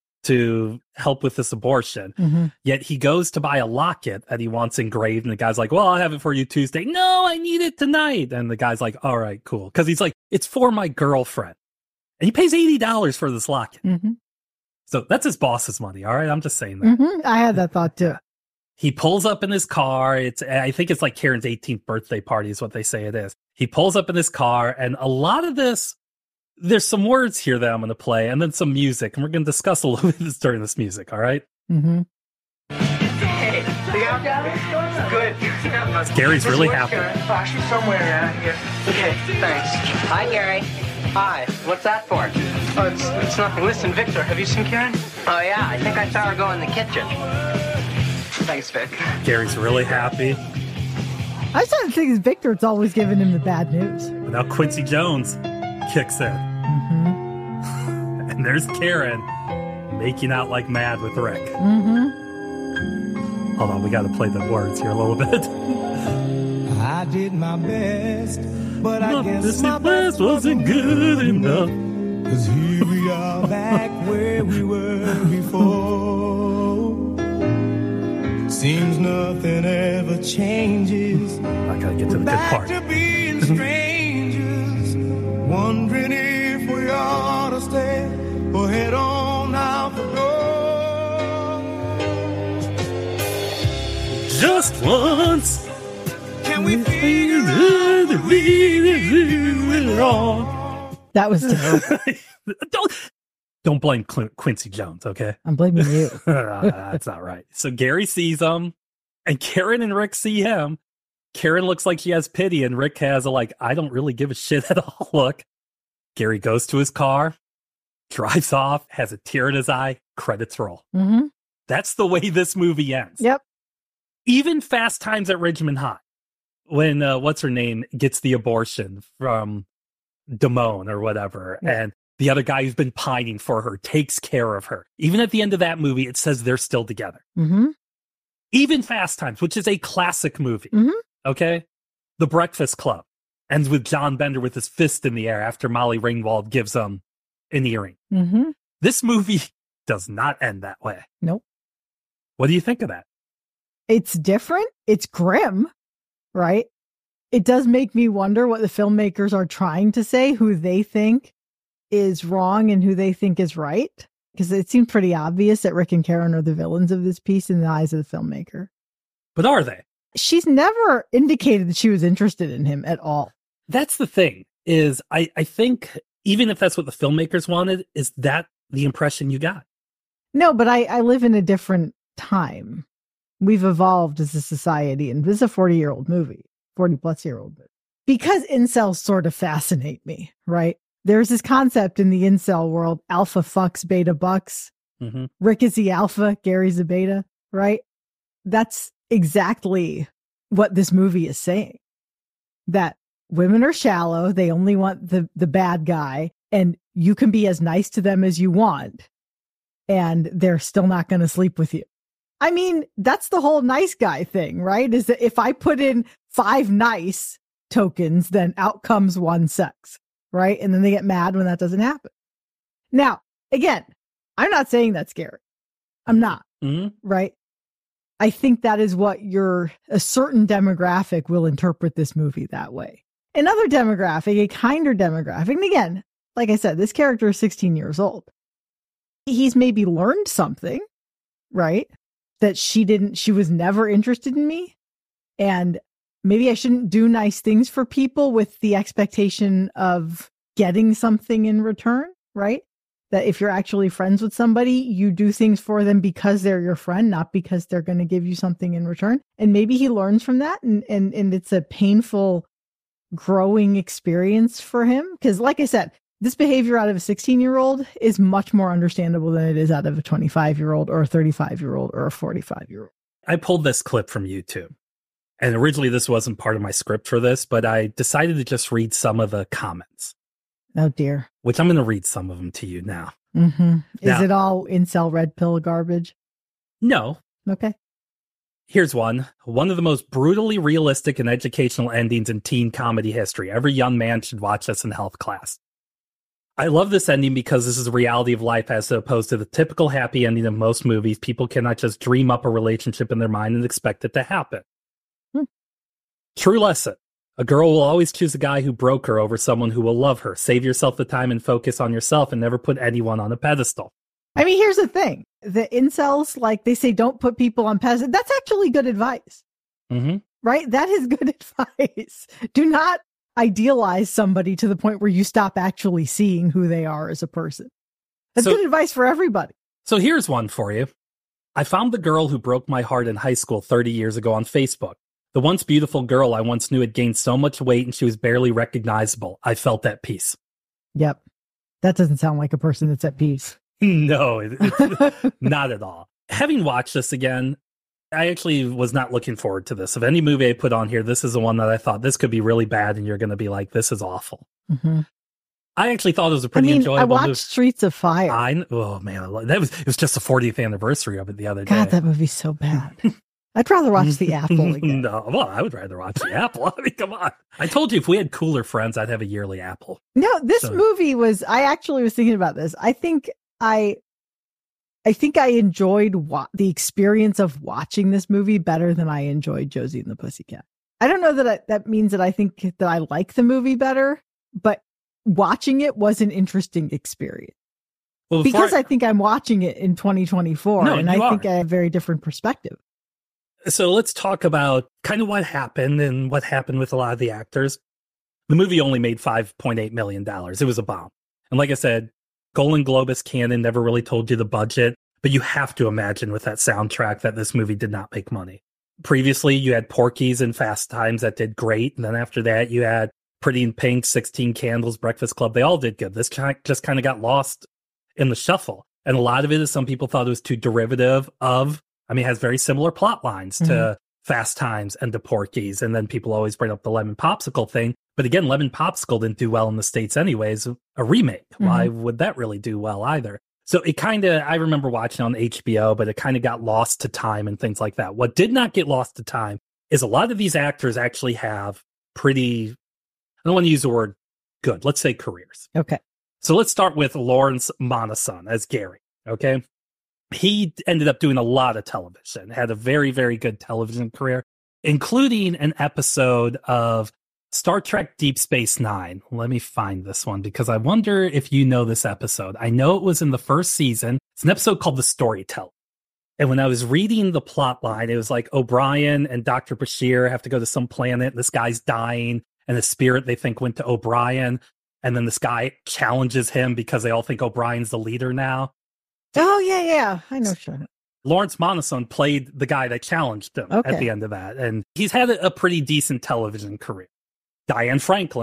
to help with this abortion. Mm-hmm. Yet he goes to buy a locket that he wants engraved. And the guy's like, well, I'll have it for you Tuesday. No, I need it tonight. And the guy's like, all right, cool. Because he's like, it's for my girlfriend. And he pays eighty dollars for this locket. Mm-hmm. So that's his boss's money. All right. I'm just saying that. Mm-hmm. I had that thought too. He pulls up in his car. It's, I think it's like Karen's eighteenth birthday party is what they say it is. He pulls up in his car, and a lot of this, there's some words here that I'm going to play, and then some music, and we're going to discuss a little bit of this during this music. All right. Mm-hmm. Hey, look out, Gary. Good. Gary's really This happy. works, Gary. Flash you somewhere around here. Okay, thanks. Hi, Gary. Hi. What's that for? Oh, it's, it's nothing. Listen, Victor, have you seen Karen? Oh, yeah, I think I saw her go in the kitchen. Thanks, Vic. Gary's really happy. I started to think it's Victor. It's always giving him the bad news. But now Quincy Jones kicks in. Mm-hmm. And there's Karen making out like mad with Rick. Mm-hmm. Hold on, we got to play the words here a little bit. I did my best, but I But guess this my best wasn't good enough. Cause here we are back where we were before. Seems nothing ever changes. I gotta get to the good Back part. to being strangers, wondering if we ought to stay or head on out the door. Just once. Can we figure out what we wrong? That was terrible. don't, don't blame Qu- Quincy Jones, okay? I'm blaming you. That's not right. So Gary sees him, and Karen and Rick see him. Karen looks like she has pity, and Rick has a like, I don't really give a shit at all look. Gary goes to his car, drives off, has a tear in his eye, credits roll. Mm-hmm. That's the way this movie ends. Yep. Even Fast Times at Ridgemont High, when uh, what's her name gets the abortion from Damone or whatever, Yeah. and the other guy who's been pining for her takes care of her. Even at the end of that movie, it says they're still together. Mm-hmm. Even Fast Times, which is a classic movie, Mhm. okay? The Breakfast Club ends with John Bender with his fist in the air after Molly Ringwald gives him an earring. Mm-hmm. This movie does not end that way. Nope. What do you think of that? It's different. It's grim, right? It does make me wonder what the filmmakers are trying to say, who they think is wrong and who they think is right. Because it seemed pretty obvious that Rick and Karen are the villains of this piece in the eyes of the filmmaker. But are they? She's never indicated that she was interested in him at all. That's the thing, is I, I think even if that's what the filmmakers wanted, is that the impression you got? No, but I, I live in a different time. We've evolved as a society, and this is a forty-year-old movie, forty-plus-year-old movie. Because incels sort of fascinate me, right? there's this concept in the incel world, alpha fucks beta bucks. Mm-hmm. Rick is the alpha, Gary's the beta, right? That's exactly what this movie is saying. That women are shallow. They only want the, the bad guy, and you can be as nice to them as you want, and they're still not going to sleep with you. I mean, that's the whole nice guy thing, right? Is that if I put in five nice tokens, then out comes one sex, right? And then they get mad when that doesn't happen. Now, again, I'm not saying that's scary. I'm not, mm-hmm. right? I think that is what your, a certain demographic will interpret this movie that way. Another demographic, a kinder demographic, and again, like I said, this character is sixteen years old. He's maybe learned something, right? That she didn't, she was never interested in me. And maybe I shouldn't do nice things for people with the expectation of getting something in return, right? That if you're actually friends with somebody, you do things for them because they're your friend, not because they're going to give you something in return. And maybe he learns from that, and and and it's a painful growing experience for him. Because like I said, this behavior out of a sixteen-year-old is much more understandable than it is out of a twenty-five-year-old or a thirty-five-year-old or a forty-five-year-old. I pulled this clip from YouTube. And originally this wasn't part of my script for this, but I decided to just read some of the comments. Oh, dear. Which I'm going to read some of them to you now. Mm-hmm. Is Now- it all incel red pill garbage? No. Okay. Here's one. One of the most brutally realistic and educational endings in teen comedy history. Every young man should watch this in health class. I love this ending because this is the reality of life as opposed to the typical happy ending of most movies. People cannot just dream up a relationship in their mind and expect it to happen. Hmm. True lesson. A girl will always choose a guy who broke her over someone who will love her. Save yourself the time and focus on yourself and never put anyone on a pedestal. I mean, here's the thing. The incels, like they say, don't put people on pedestals. That's actually good advice, Mm-hmm. right? That is good advice. Do not idealize somebody to the point where you stop actually seeing who they are as a person. That's So- good advice for everybody. So here's one for you. I found the girl who broke my heart in high school thirty years ago on Facebook. The once beautiful girl I once knew had gained so much weight and she was barely recognizable. I felt at peace. Yep. That doesn't sound like a person that's at peace. No, it, it's not at all. Having watched this again, I actually was not looking forward to this. Of any movie I put on here, this is the one that I thought this could be really bad and you're going to be like, this is awful. Mm-hmm. I actually thought it was a I pretty mean, enjoyable I watched movie. Streets of Fire. I, oh man, I lo- that was it was just the fortieth anniversary of it the other day. God, that movie's so bad. I'd rather watch The Apple again. No, well, I would rather watch the Apple. I mean, come on. I told you if we had cooler friends, I'd have a yearly Apple. No, this So- movie was, I actually was thinking about this. I think I, I think I enjoyed wa- the experience of watching this movie better than I enjoyed Josie and the Pussycat. I don't know that I, that means that I think that I like the movie better, but watching it was an interesting experience. Well, before Because I, think I'm watching it in twenty twenty-four, No, and you I think are. I have a very different perspective. So let's talk about kind of what happened and what happened with a lot of the actors. The movie only made five point eight million dollars. It was a bomb. And like I said, Golden Globus canon never really told you the budget, but you have to imagine with that soundtrack that this movie did not make money. Previously, you had Porky's and Fast Times that did great. And then after that, you had Pretty in Pink, sixteen Candles, Breakfast Club. They all did good. This chi- just kind of got lost in the shuffle. And a lot of it is some people thought it was too derivative of, I mean, it has very similar plot lines to Mhm. Fast Times and to Porky's. And then people always bring up the Lemon Popsicle thing. But again, Lemon Popsicle didn't do well in the States anyways. A remake. Why would that really do well either? So it kind of, I remember watching on H B O, but it kind of got lost to time and things like that. What did not get lost to time is a lot of these actors actually have pretty, I don't want to use the word good, let's say careers. Okay. So let's start with Lawrence Monason as Gary, okay? He ended up doing a lot of television, had a very, very good television career, including an episode of Star Trek Deep Space Nine. Let me find this one because I wonder if you know this episode. I know it was in the first season. It's an episode called The Storyteller. And when I was reading the plot line, it was like O'Brien and Doctor Bashir have to go to some planet. This guy's dying, and the spirit they think went to O'Brien. And then this guy challenges him because they all think O'Brien's the leader now. Oh, yeah, yeah. I know, sure. Lawrence Monason played the guy that challenged him Okay. at the end of that. And he's had a, a pretty decent television career. Diane Franklin,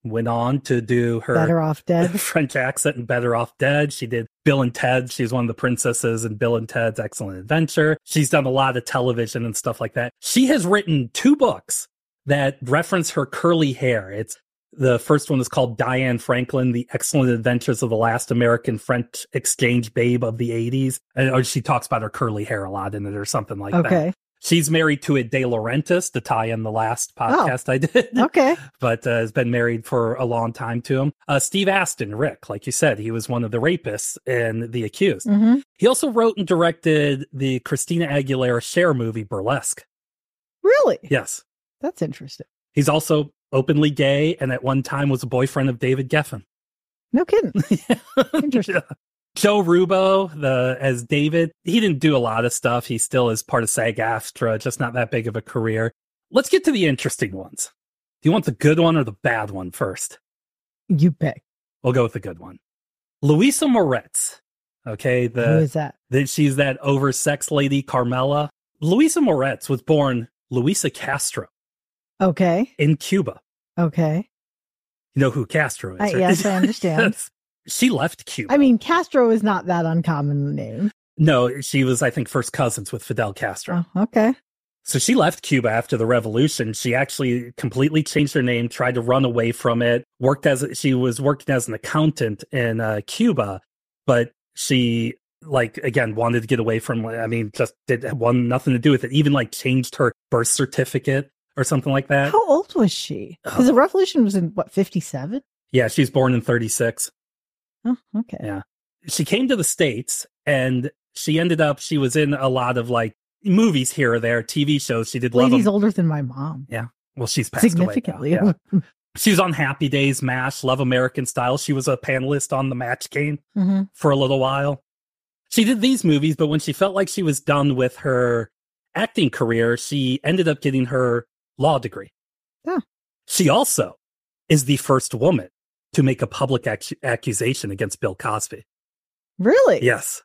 went on to do her Better Off Dead. French accent in Better Off Dead. She did Bill and Ted. She's one of the princesses in Bill and Ted's Excellent Adventure. She's done a lot of television and stuff like that. She has written two books that reference her curly hair. It's the first one is called Diane Franklin, The Excellent Adventures of the Last American French Exchange Babe of the eighties. And, or she talks about her curly hair a lot in it or something like that. Okay. She's married to a De Laurentiis, to tie in the last podcast Oh, I did. Okay. But uh, has been married for a long time to him. Uh, Steve Aston, Rick, like you said, he was one of the rapists in The Accused. Mm-hmm. He also wrote and directed the Christina Aguilera Cher movie Burlesque. Really? Yes. That's interesting. He's also openly gay and at one time was a boyfriend of David Geffen. No kidding. Interesting. Yeah. Joe Rubo, the as David, he didn't do a lot of stuff. He still is part of SAG-AFTRA, just not that big of a career. Let's get to the interesting ones. Do you want the good one or the bad one first? You pick. We'll go with the good one. Louisa Moretz. Okay, the Who is that? the she's that oversex lady, Carmela. Louisa Moretz was born Luisa Castro Okay. in Cuba. Okay. You know who Castro is, I, right? yes, I understand. Yes. She left Cuba. I mean, Castro is not that uncommon a name. No, she was, I think, first cousins with Fidel Castro. Oh, okay. So she left Cuba after the revolution. She actually completely changed her name, tried to run away from it, worked as, she was working as an accountant in uh, Cuba, but she, like, again, wanted to get away from, I mean, just did one nothing to do with it, even like changed her birth certificate or something like that. How old was she? Because the revolution was in, what, fifty-seven? Yeah, she's born in thirty-six. Oh, okay. Yeah. She came to the States and she ended up, she was in a lot of like movies here or there, T V shows. She did love Lady's them. older than my mom. Yeah. Well, she's passed Significantly. away now. Yeah. She was on Happy Days, MASH, Love American Style. She was a panelist on the Match Game Mm-hmm. for a little while. She did these movies, but when she felt like she was done with her acting career, she ended up getting her law degree. Yeah. She also is the first woman to make a public ac- accusation against Bill Cosby. Really? Yes.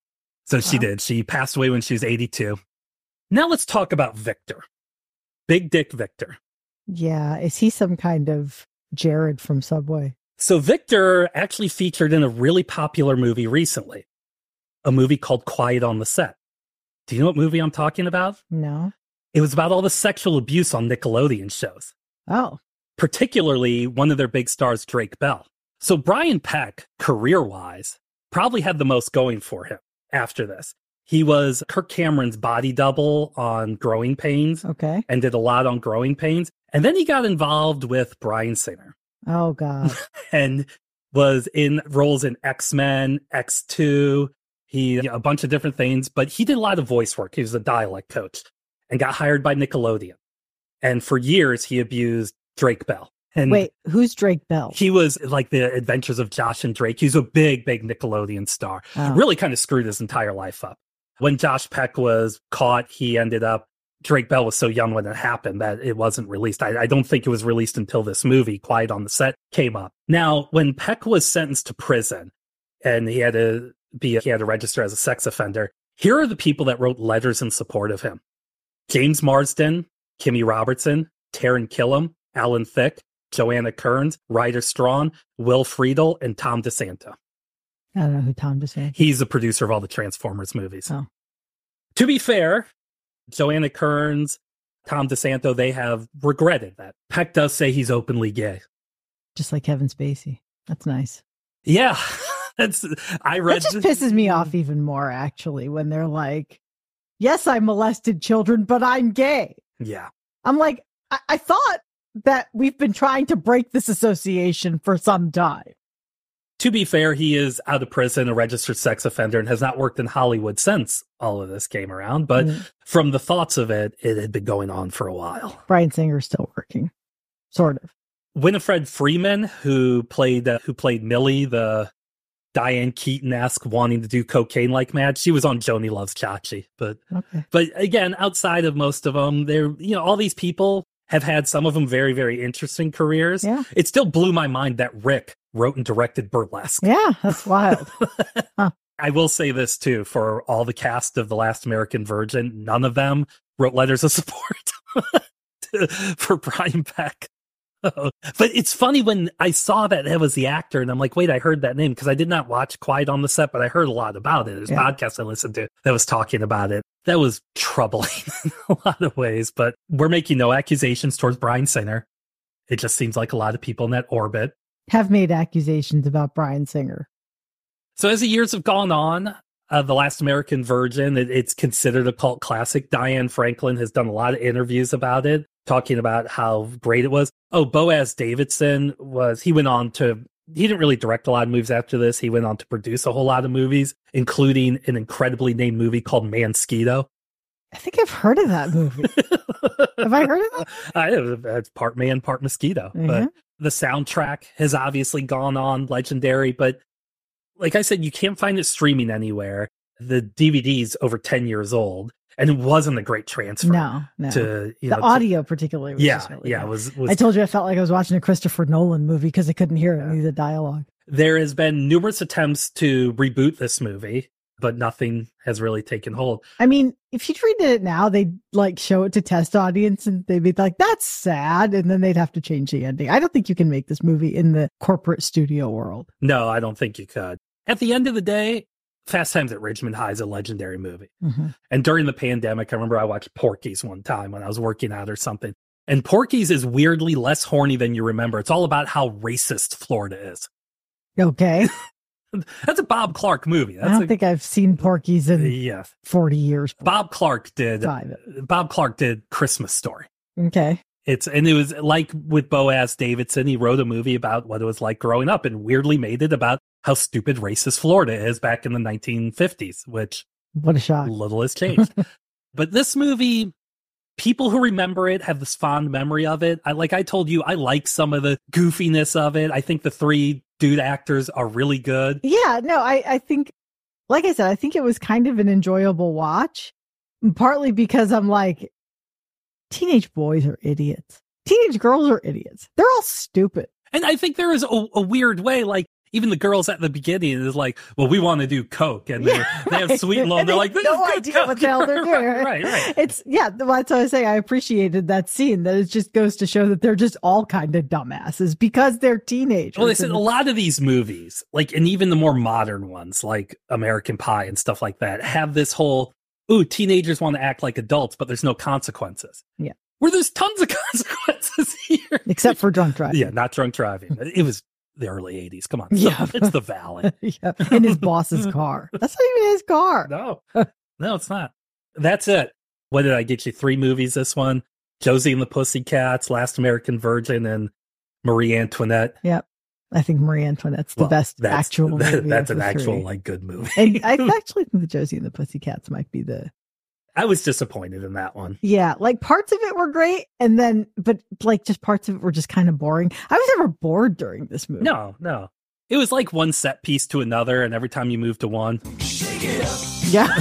So she Wow. did. She passed away when she was eighty-two. Now let's talk about Victor. Big Dick Victor. Yeah. Is he some kind of Jared from Subway? So Victor actually featured in a really popular movie recently, a movie called Quiet on the Set. Do you know what movie I'm talking about? No. It was about all the sexual abuse on Nickelodeon shows, Oh. particularly one of their big stars, Drake Bell. So Brian Peck, career-wise, probably had the most going for him after this. He was Kirk Cameron's body double on Growing Pains Okay. and did a lot on Growing Pains. And then he got involved with Bryan Singer Oh, God. and was in roles in X-Men, X two, he a bunch of different things, but he did a lot of voice work. He was a dialect coach and got hired by Nickelodeon. And for years, he abused Drake Bell. And Wait, who's Drake Bell? he was like the Adventures of Josh and Drake. He's a big, big Nickelodeon star. Oh. Really kind of screwed his entire life up. When Josh Peck was caught, he ended up, Drake Bell was so young when it happened that it wasn't released. I, I don't think it was released until this movie, Quiet on the Set, came up. Now, when Peck was sentenced to prison and he had to be, he had to register as a sex offender, here are the people that wrote letters in support of him. James Marsden, Kimmy Robertson, Taran Killam, Alan Thicke, Joanna Kearns, Ryder Strawn, Will Friedle, and Tom DeSanto. I don't know who Tom DeSanto. He's the producer of all the Transformers movies. Oh. To be fair, Joanna Kearns, Tom DeSanto, they have regretted that. Peck does say he's openly gay. Just like Kevin Spacey. That's nice. Yeah. That's I read That just pisses me off even more, actually, when they're like, yes, I molested children, but I'm gay. Yeah. I'm like, I, I thought that we've been trying to break this association for some time. To be fair, he is out of prison, a registered sex offender, and has not worked in Hollywood since all of this came around. But Mm. from the thoughts of it, it had been going on for a while. Bryan Singer's still working. Sort of. Winifred Freeman, who played uh, who played Millie, the Diane Keaton-esque wanting to do cocaine like mad, she was on Joni Loves Chachi. But Okay. but again, outside of most of them, they're you know all these people have had some of them very very interesting careers. Yeah. It still blew my mind that Rick wrote and directed Burlesque. Yeah, that's wild. Huh. I will say this too, for all the cast of The Last American Virgin, none of them wrote letters of support to, for Brian Peck. But it's funny when I saw that it was the actor, and I'm like, wait, I heard that name, because I did not watch Quiet on the Set, but I heard a lot about it. There's Yeah. a podcast I listened to that was talking about it. That was troubling in a lot of ways, but we're making no accusations towards Bryan Singer. It just seems like a lot of people in that orbit. Have made accusations about Bryan Singer. So as the years have gone on, uh, The Last American Virgin, it, it's considered a cult classic. Diane Franklin has done a lot of interviews about it, talking about how great it was. Oh, Boaz Davidson was, he went on to, he didn't really direct a lot of movies after this. He went on to produce a whole lot of movies, including an incredibly named movie called Mansquito. I think I've heard of that movie. Have I heard of that? I, it's part man, part mosquito. Mhm. But the soundtrack has obviously gone on legendary, but like I said, you can't find it streaming anywhere. The D V D's over ten years old, and it wasn't a great transfer. No, no. To, you the know, to- audio particularly was yeah, just really yeah, bad. it was, was I told you I felt like I was watching a Christopher Nolan movie because I couldn't hear any of the dialogue. There has been numerous attempts to reboot this movie, but nothing has really taken hold. I mean, if you treated it now, they'd like show it to test audience and they'd be like, that's sad. And then they'd have to change the ending. I don't think you can make this movie in the corporate studio world. No, I don't think you could. At the end of the day, Fast Times at Ridgemont High is a legendary movie. Mm-hmm. And during the pandemic, I remember I watched Porky's one time when I was working out or something. And Porky's is weirdly less horny than you remember. It's all about how racist Florida is. Okay. That's a Bob Clark movie. That's I don't a, think I've seen Porky's in yeah. forty years. Bob Clark did. Five. Bob Clark did Christmas Story. Okay. It's and it was like with Boaz Davidson, he wrote a movie about what it was like growing up and weirdly made it about how stupid racist Florida is back in the nineteen fifties, which What a shock. little has changed. But this movie, people who remember it have this fond memory of it. I like I told you, I like some of the goofiness of it. I think the three dude actors are really good. Yeah, no, I, I think, like I said, I think it was kind of an enjoyable watch, partly because I'm like, teenage boys are idiots. Teenage girls are idiots. They're all stupid. And I think there is a, a weird way, like, even the girls at the beginning is like, well, we want to do coke, and Yeah, they have right. sweet and low. And They're they like, have this no is good idea coke. what the hell they're doing. right, right. It's yeah, that's what I was saying. I appreciated that scene. That it just goes to show that they're just all kind of dumbasses because they're teenagers. Well, they said and- a lot of these movies, like, and even the more modern ones, like American Pie and stuff like that, have this whole, ooh, teenagers want to act like adults, but there's no consequences. Yeah. Where there's tons of consequences here. except for drunk driving. Yeah, not drunk driving. It was the early eighties. Come on. Yeah. It's the Valley. yeah, in his boss's car. That's not even his car. No, no, it's not. That's it. What did I get you? Three movies this one? Josie and the Pussycats, Last American Virgin, and Marie Antoinette. Yep. I think Marie Antoinette's the Well, best that's- actual that- movie. That's of an the actual, three. like, good movie. And I actually think the Josie and the Pussycats might be the I was disappointed in that one. yeah, like parts of it were great, and then but like just parts of it were just kind of boring. I was never bored during this movie. No, no. It was like one set piece to another, and every time you moved to one, Yeah.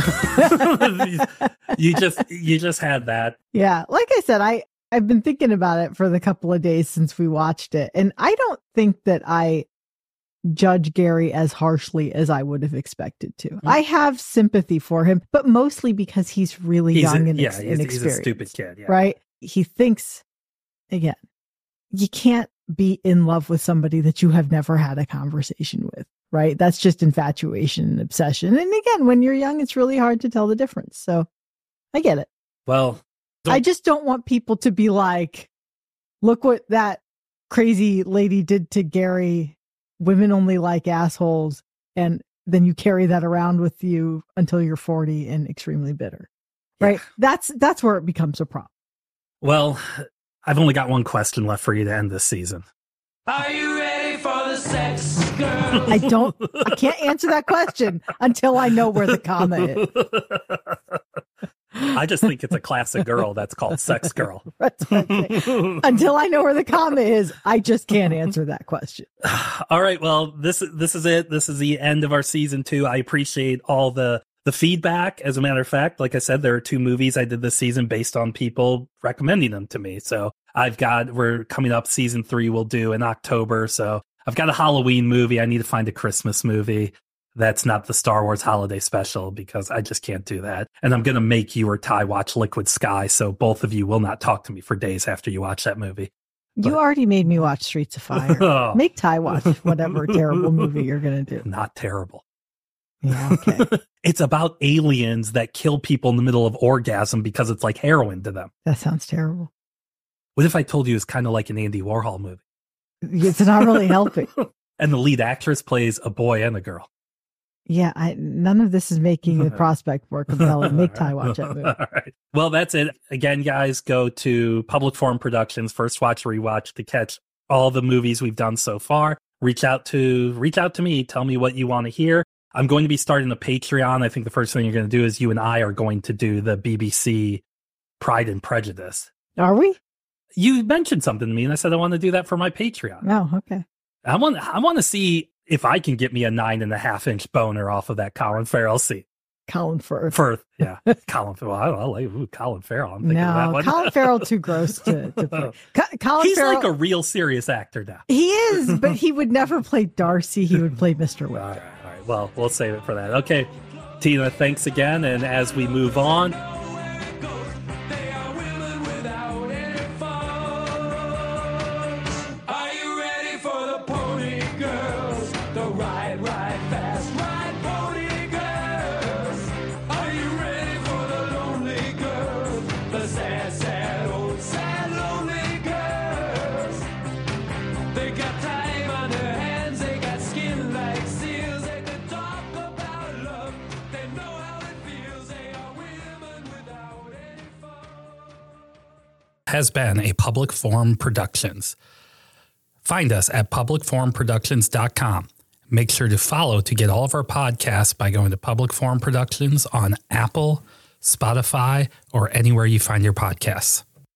you just you just had that. Yeah, like I said, I I've been thinking about it for the couple of days since we watched it, and I don't think that I judge Gary as harshly as I would have expected to. Mm-hmm. I have sympathy for him, but mostly because he's really He's young a, and yeah, ex- he's, he's a inexperienced. stupid kid. Yeah. Right? He thinks, again, you can't be in love with somebody that you have never had a conversation with, right? That's just infatuation and obsession. And again, when you're young, it's really hard to tell the difference. So I get it. Well, I just don't want people to be like, look what that crazy lady did to Gary. Women only like assholes. And then you carry that around with you until you're forty and extremely bitter. Right? That's that's where it becomes a problem. well, I've only got one question left for you to end this season. Are you ready for the sex, girl? I don't I can't answer that question until I know where the comma is. I just think it's a classic girl that's called Sex Girl. That's what I'm saying. Until I know where the comma is, I just can't answer that question. All right, well, this this is it. This is the end of our season two. I appreciate all the the feedback. As a matter of fact, like I said, there are two movies I did this season based on people recommending them to me. So I've got, we're coming up, season three we'll do in October. So I've got a Halloween movie. I need to find a Christmas movie that's not the Star Wars holiday special because I just can't do that. And I'm going to make you or Ty watch Liquid Sky. So both of you will not talk to me for days after you watch that movie. You already made me watch Streets of Fire. Oh. Make Ty watch whatever terrible movie you're going to do. Not terrible. Yeah, okay. It's about aliens that kill people in the middle of orgasm because it's like heroin to them. That sounds terrible. What if I told you it's kind of like an Andy Warhol movie? It's not really helping. And the lead actress plays a boy and a girl. Yeah, I, none of this is making the prospect more compelling. Make Ty watch that movie. All right. Well, that's it. Again, guys, go to Public Forum Productions, First Watch, Rewatch to catch all the movies we've done so far. Reach out to reach out to me. Tell me what you want to hear. I'm going to be starting a Patreon. I think the first thing you're going to do is you and I are going to do the B B C Pride and Prejudice. Are we? You mentioned something to me, and I said I want to do that for my Patreon. Oh, okay. I want I want to see if I can get me a nine and a half inch boner off of that Colin Farrell scene. Colin Firth. Firth, yeah. Colin Farrell. I don't know. Like, ooh, Colin Farrell. I'm thinking of that No, one. Colin Farrell too gross to, to play. Co- Colin He's Farrell, like a real serious actor now. he is, but he would never play Darcy. He would play Mister All Winter. right, all right. Well, we'll save it for that. Okay, Tina, thanks again. And as we move on, Are you ready for the pony girls? The ride, ride fast, ride pony girls. Are you ready for the lonely girls? The sad, sad, old, sad, lonely girls. They got time on their hands, they got skin like seals. They can talk about love, they know how it feels. They are women without any fun. has been a Public Forum Productions. Find us at public forum productions dot com. Make sure to follow to get all of our podcasts by going to Public Forum Productions on Apple, Spotify, or anywhere you find your podcasts.